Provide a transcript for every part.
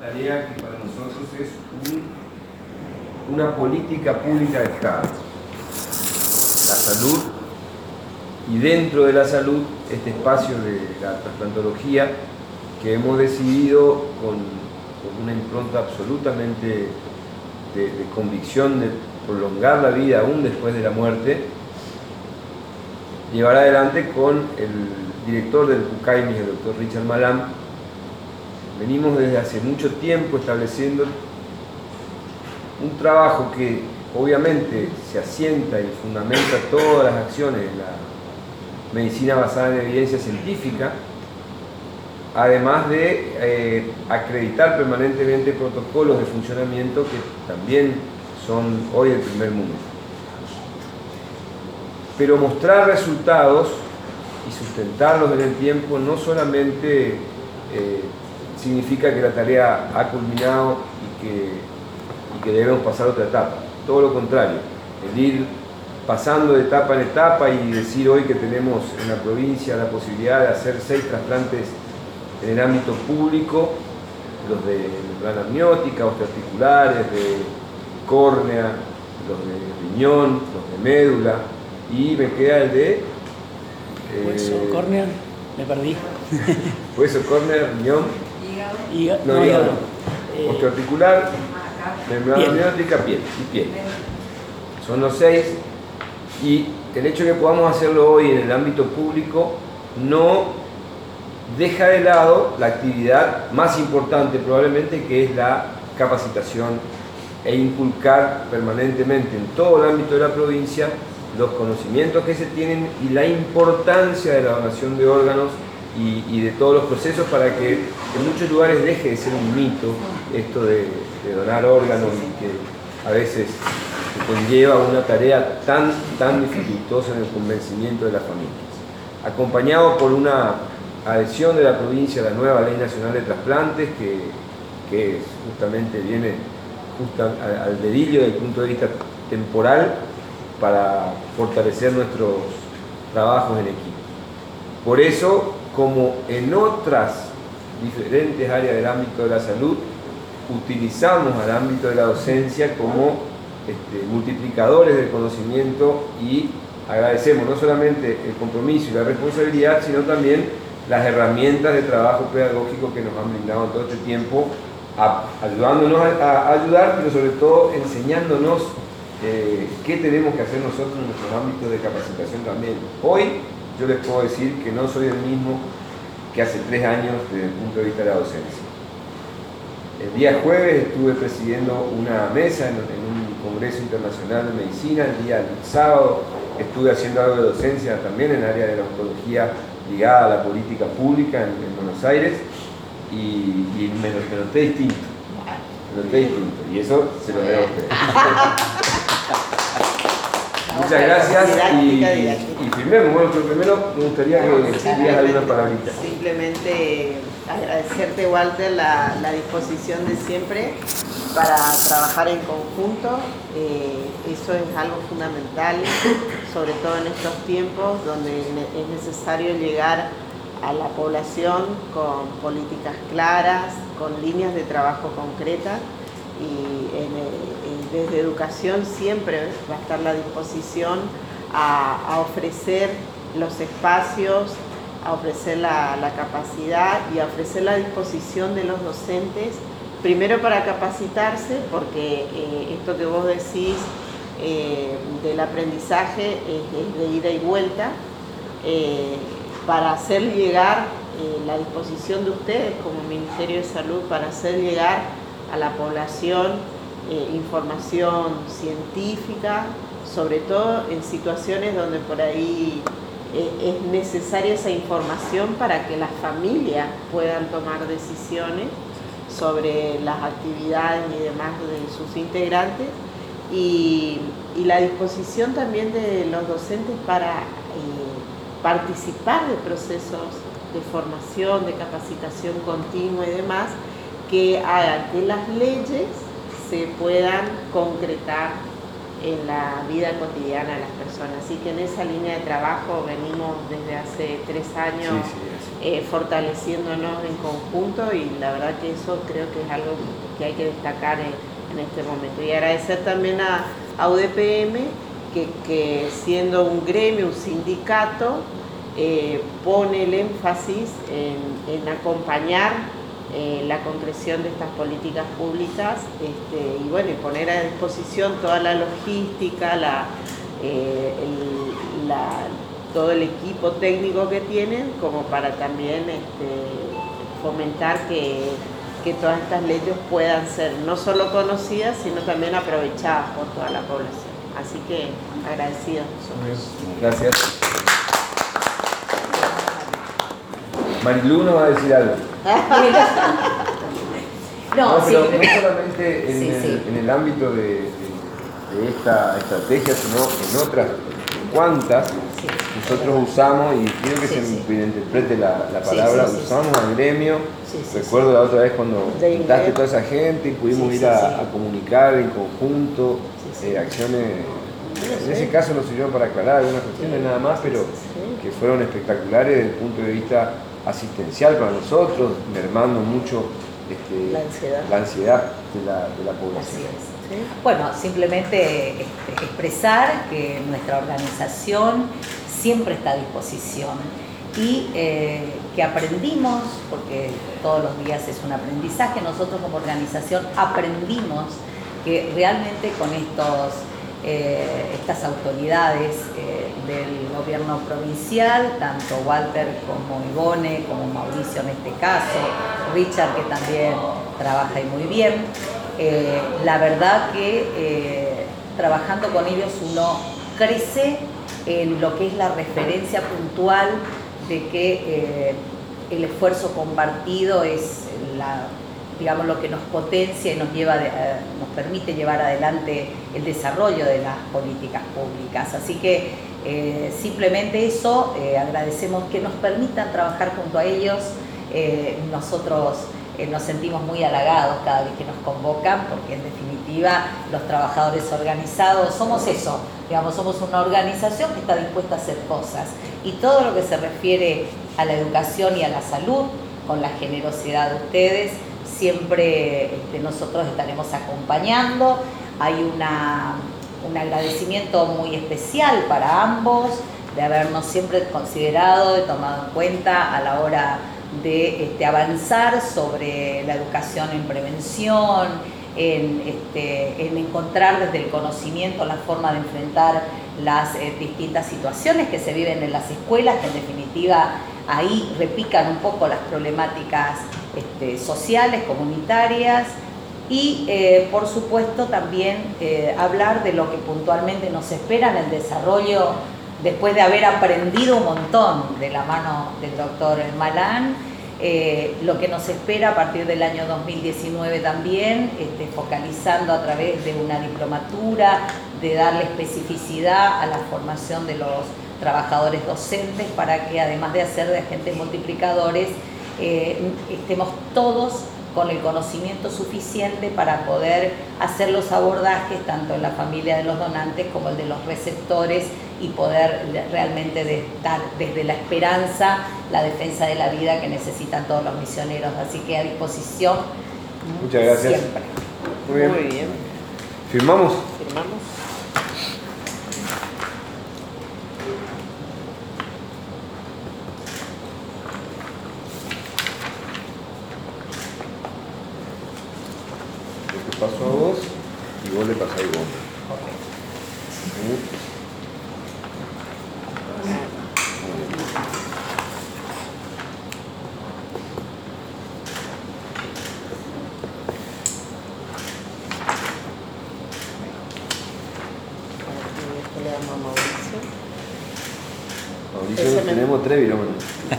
tarea que para nosotros es una política pública de Estado. La salud, y dentro de la salud, este espacio de la trasplantología que hemos decidido con una impronta absolutamente de convicción de prolongar la vida aún después de la muerte, llevar adelante con el director del PUCAIMIS, el doctor Richard Malam. Venimos desde hace mucho tiempo estableciendo un trabajo que obviamente se asienta y fundamenta todas las acciones de la medicina basada en evidencia científica, además de acreditar permanentemente protocolos de funcionamiento que también son hoy el primer mundo. Pero mostrar resultados y sustentarlos en el tiempo no solamente significa que la tarea ha culminado y que debemos pasar a otra etapa. Todo lo contrario, el ir pasando de etapa en etapa y decir hoy que tenemos en la provincia la posibilidad de hacer 6 trasplantes en el ámbito público, los de membrana amniótica, osteoarticulares, de córnea, los de riñón, los de médula, y me queda el de hueso, córnea, me perdí. Hueso, córnea, riñón, hígado. Osteoarticular, membrana amniótica, piel y piel. Son los 6, y el hecho de que podamos hacerlo hoy en el ámbito público no deja de lado la actividad más importante probablemente, que es la capacitación e inculcar permanentemente en todo el ámbito de la provincia los conocimientos que se tienen y la importancia de la donación de órganos y de todos los procesos, para que en muchos lugares deje de ser un mito esto de donar órganos, y que a veces conlleva una tarea tan dificultosa en el convencimiento de las familias. Acompañado por una adhesión de la provincia a la nueva Ley Nacional de Trasplantes, que justamente viene al dedillo desde el punto de vista temporal para fortalecer nuestros trabajos en equipo. Por eso, como en otras diferentes áreas del ámbito de la salud, utilizamos al ámbito de la docencia como multiplicadores del conocimiento, y agradecemos no solamente el compromiso y la responsabilidad, sino también las herramientas de trabajo pedagógico que nos han brindado en todo este tiempo, ayudándonos a ayudar, pero sobre todo enseñándonos qué tenemos que hacer nosotros en nuestros ámbitos de capacitación también. Hoy yo les puedo decir que no soy el mismo que hace 3 años desde el punto de vista de la docencia. El día jueves estuve presidiendo una mesa en un congreso internacional de medicina. El día sábado estuve haciendo algo de docencia también en el área de la oncología ligada a la política pública en Buenos Aires, y me noté distinto. Y eso se lo debo a ustedes. Muchas gracias y firmemos. Bueno, pero primero me gustaría que digas algunas palabritas. Simplemente agradecerte, Walter, la disposición de siempre para trabajar en conjunto. Eso es algo fundamental, sobre todo en estos tiempos donde es necesario llegar a la población con políticas claras, con líneas de trabajo concretas, y desde educación siempre va a estar la disposición a ofrecer los espacios, a ofrecer la capacidad y a ofrecer la disposición de los docentes, primero para capacitarse, porque esto que vos decís del aprendizaje es de ida y vuelta, para hacer llegar la disposición de ustedes como Ministerio de Salud, para hacer llegar a la población información científica, sobre todo en situaciones donde por ahí es necesaria esa información para que las familias puedan tomar decisiones sobre las actividades y demás de sus integrantes, y la disposición también de los docentes para participar de procesos de formación, de capacitación continua y demás, que hagan que las leyes se puedan concretar en la vida cotidiana de las personas. Así que en esa línea de trabajo venimos desde hace 3 años fortaleciéndonos en conjunto, y la verdad que eso creo que es algo que hay que destacar en este momento. Y agradecer también a UDPM, que siendo un gremio, un sindicato, pone el énfasis en acompañar la concreción de estas políticas públicas, y bueno, y poner a disposición toda la logística, todo el equipo técnico que tienen, como para también fomentar que todas estas leyes puedan ser no solo conocidas, sino también aprovechadas por toda la población. Así que agradecidos nosotros. Gracias. Marilu nos va a decir algo. No, pero sí, no solamente en el ámbito de esta estrategia, sino en otras cuantas. Nosotros usamos, y quiero que se interprete la palabra, usamos al gremio. Recuerdo la otra vez cuando juntaste toda esa gente y pudimos ir a comunicar en conjunto acciones. En ese caso nos sirvió para aclarar algunas cuestiones nada más, pero que fueron espectaculares desde el punto de vista asistencial para nosotros, mermando mucho la ansiedad de la población. Así es. Bueno, simplemente expresar que nuestra organización siempre está a disposición y que aprendimos, porque todos los días es un aprendizaje, nosotros como organización aprendimos que realmente con estas autoridades del gobierno provincial, tanto Walter como Ivone, como Mauricio en este caso, Richard, que también trabaja y muy bien, la verdad que trabajando con ellos uno crece en lo que es la referencia puntual de que el esfuerzo compartido es digamos, lo que nos potencia y nos permite llevar adelante el desarrollo de las políticas públicas. Así que simplemente eso, agradecemos que nos permitan trabajar junto a ellos. Nosotros nos sentimos muy halagados cada vez que nos convocan, porque en definitiva los trabajadores organizados somos eso, digamos, somos una organización que está dispuesta a hacer cosas, y todo lo que se refiere a la educación y a la salud, con la generosidad de ustedes, siempre nosotros estaremos acompañando. Hay un agradecimiento muy especial para ambos de habernos siempre considerado, de tomado en cuenta a la hora de avanzar sobre la educación en prevención, en encontrar desde el conocimiento la forma de enfrentar las distintas situaciones que se viven en las escuelas, que en definitiva ahí repican un poco las problemáticas sociales, comunitarias, y por supuesto también hablar de lo que puntualmente nos espera en el desarrollo, después de haber aprendido un montón de la mano del doctor Malán, lo que nos espera a partir del año 2019 también, focalizando a través de una diplomatura, de darle especificidad a la formación de los trabajadores docentes, para que además de hacer de agentes multiplicadores, estemos todos con el conocimiento suficiente para poder hacer los abordajes tanto en la familia de los donantes como el de los receptores, y poder realmente dar desde la esperanza la defensa de la vida que necesitan todos los misioneros. Así que a disposición. Muchas gracias. Siempre. Muy bien. ¿Firmamos? Firmamos. Yo te paso a vos y vos le pasás a Ivonne. Mauricio, tenemos 3 virómetros.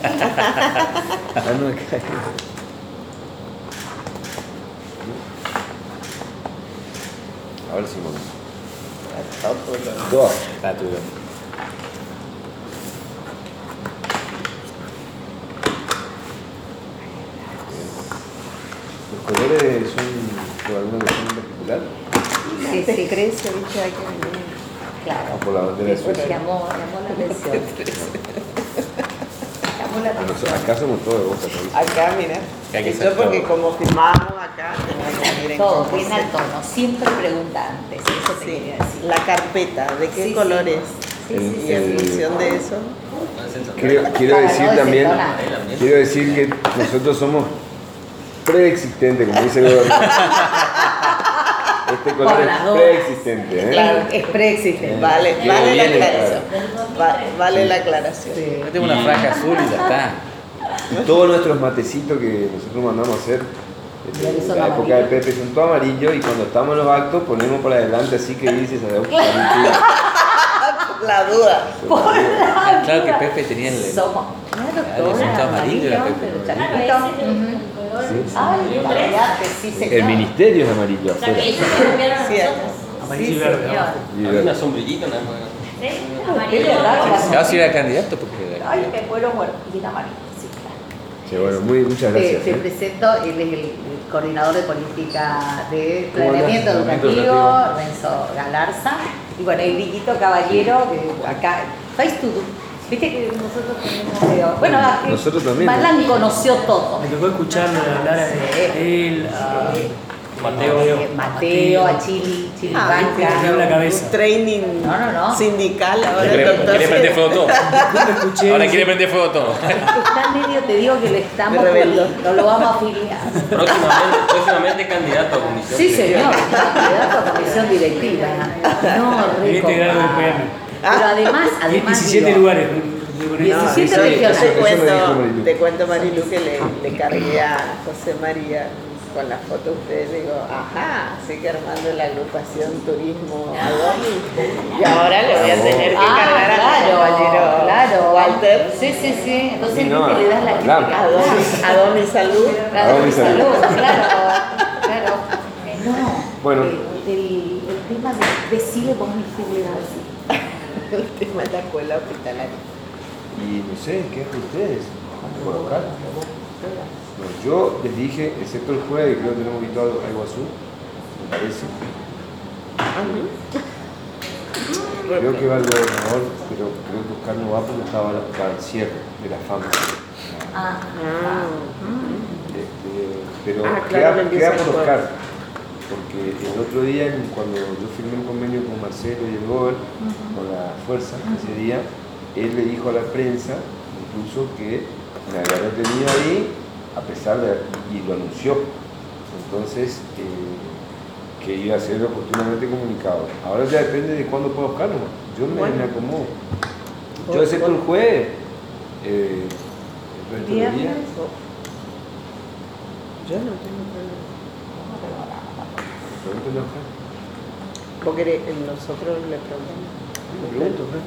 A ver si dos. Está tuyo. ¿Los colores son por alguna cuestión en particular? Sí, Se sí. crece, ¿viste? Hay que venir. Claro. Por la bandera de Suecia. Llamó la atención. Llamó llamó la atención. Acá somos todos de Boca, ¿no? Acá, mira. Hay que Yo ser porque todo. como firmábamos acá, tenemos que ir en Todo, conjunto. bien al tono. Siempre pregunta antes, eso te Sí, quería decir. la carpeta, ¿de qué Sí, sí. color es? Sí, sí, Y en función de eso, Quiero Para decir no también, desentonar. quiero decir que nosotros somos preexistentes, como dice el gobernador. Este color Por las es dudas. preexistente, ¿eh? Claro. Es preexistente. vale Quedó la bien aclaración. Vale la aclaración. Sí. Yo tengo una franja azul y ya está. Y todos nuestros matecitos que nosotros mandamos a hacer Ya que en son la época de amarillos. Pepe son todos amarillos y cuando estamos en los actos ponemos por adelante así que dices La duda. Claro que Pepe tenía el. Somos, claro, Claro, todos son todos amarillos, amarillos, Pepe. pero Claro, chapitos. ese Ujú. es Ay, olvídate, sí, señor. el ministerio es amarillo O sea, que afuera. ellos se cambiaron a Sí, nosotros. Amarillo y Sí, verde señor. abajo. Y Había una sombrillita, nada más. ¿Sí? Es Amarillo. verdad, Claro, si era candidato, porque. Ay, me muero muerto. Y era amarillo, sí, claro. Sí, bueno, muchas gracias. Te ¿eh? presento, él es el coordinador de política de ¿Cómo planeamiento andás? educativo, Renzo Galarza. Y bueno, el Guillito Caballero, que acá, Face to Do. Viste que nosotros tenemos. Bueno, Nosotros también, Malán conoció todo. Me tocó escucharlo hablar de él, a Mateo. A Chili Ah, Banca. me dio la cabeza. Un training No. sindical ahora el Quiere doctor prender fuego todo. Después lo escuché. Ahora quiere prender fuego todo. Está medio, te digo que le estamos. Me rebeló. No lo vamos a afiliar. Próximamente candidato a comisión. Sí, señor. Candidato a comisión directiva. No, Quería rico. integrar el PM. Pero además, 17 digo, lugares. 17 eso- regiones. eso me dijo Marilu. Te cuento, Marilu, que le cargué a José María con la foto de ustedes. Le digo, ajá, así que armando la agrupación Turismo Adonis. Y ahora le voy a tener que cargar a mi compañero claro. Walter. Sí. Entonces, Sí, no, ¿viste? Le das la hablamos. crítica. Adonis Salud. Claro, Salud. claro. No. Bueno. El tema de decirle vos mi así. El tema de la escuela hospitalaria. Y no sé, ¿qué es de ustedes? Por acá. No, yo les dije, excepto el jueves, que creo que tenemos visto algo azul, me parece. Creo que va el gobernador, pero creo que Oscar no va porque estaba para el cierre de la fama. Pero claro, me queda empieza por el Oscar, porque el otro día, cuando yo firmé un convenio con Marcelo y el Gober, con la fuerza, ese día, él le dijo a la prensa, incluso que me había retenido ahí, a pesar de, y lo anunció. Entonces, que iba a ser oportunamente comunicado. Ahora ya depende de cuándo pueda buscarlo. Yo me acomodo. Yo excepto el jueves, el resto del día. Viernes. Yo no tengo problema. Pregúntale a Oscar. ¿Vos querés? Nosotros le preguntamos. Me pregunto, Oscar.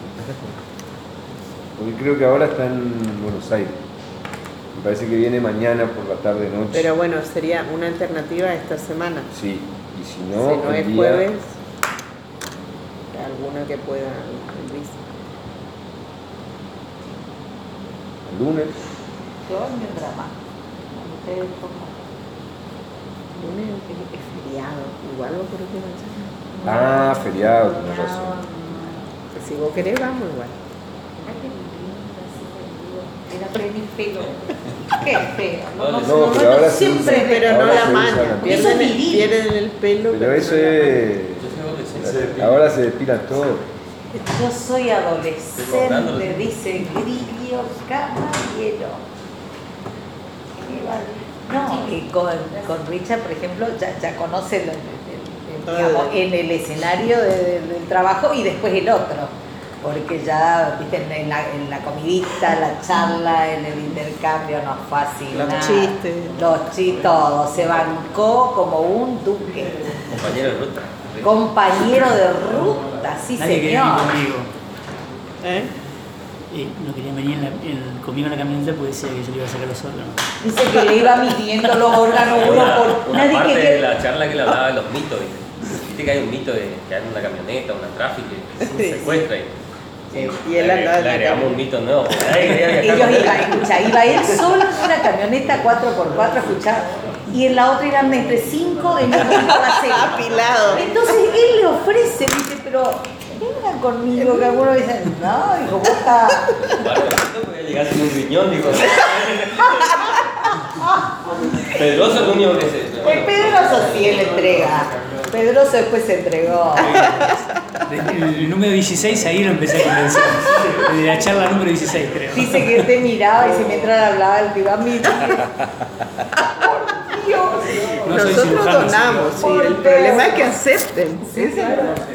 Porque creo que ahora está en Buenos Aires. Me parece que viene mañana por la tarde noche. Pero bueno, sería una alternativa esta semana. Sí, y si Si no, no el es día, jueves, alguno que pueda el bici. el lunes. Yo mientras más. Ustedes pongan. Lunes es feriado. Igual vos por qué vas Ah, feriado, tenés razón. a Si vos querés, vamos igual. Era pelo. Qué feo. No, pero ahora se siempre, usa- pero no ahora la se usa mano. la- Eso es vivir. Pierden el pelo. Pero eso no la mano. es. Ahora se depilan todo. Yo soy adolescente, dice Grillo Caballero. No, y con Richard, por ejemplo, ya conoce digamos, en el escenario del trabajo y después el otro. Porque ya, viste, en la comidita, la charla, en el intercambio nos fascina. Los chistes. Todo. Se bancó como un duque. Compañero de ruta. Compañero de ruta, sí, Nadie quería señor. venir conmigo. ¿Eh? No querían venir conmigo en la camioneta porque decía que yo le iba a sacar los órganos. Dice que le iba midiendo los órganos uno por Una nadie parte quería. de la charla que le hablaba de los mitos, ¿viste? Que hay un mito de que hay una camioneta, una tráfico que se secuestra Y él andaba en le la agregamos un camioneta. mito nuevo. porque nadie quería viajar Ellos con él. iba él solo en una camioneta 4x4 a escuchar y en la otra iban entre 5 en un trasero. Apilado. Entonces él le ofrece, dice, pero vengan conmigo, que algunos dicen, no, digo, vos estás... Bueno, no puede llegar sin un riñón, digo. Pedroso es lo único que se... El Pedroso sí, él entrega. Pedroso después se entregó. El número 16 ahí lo empecé a convencer. De la charla número 16, creo. Dice que te miraba y si mientras hablaba, él te iba a mirar. Por Dios. No soy Nosotros cirujano, donamos, sí, sí, el problema es que acepten. Ese es el problema.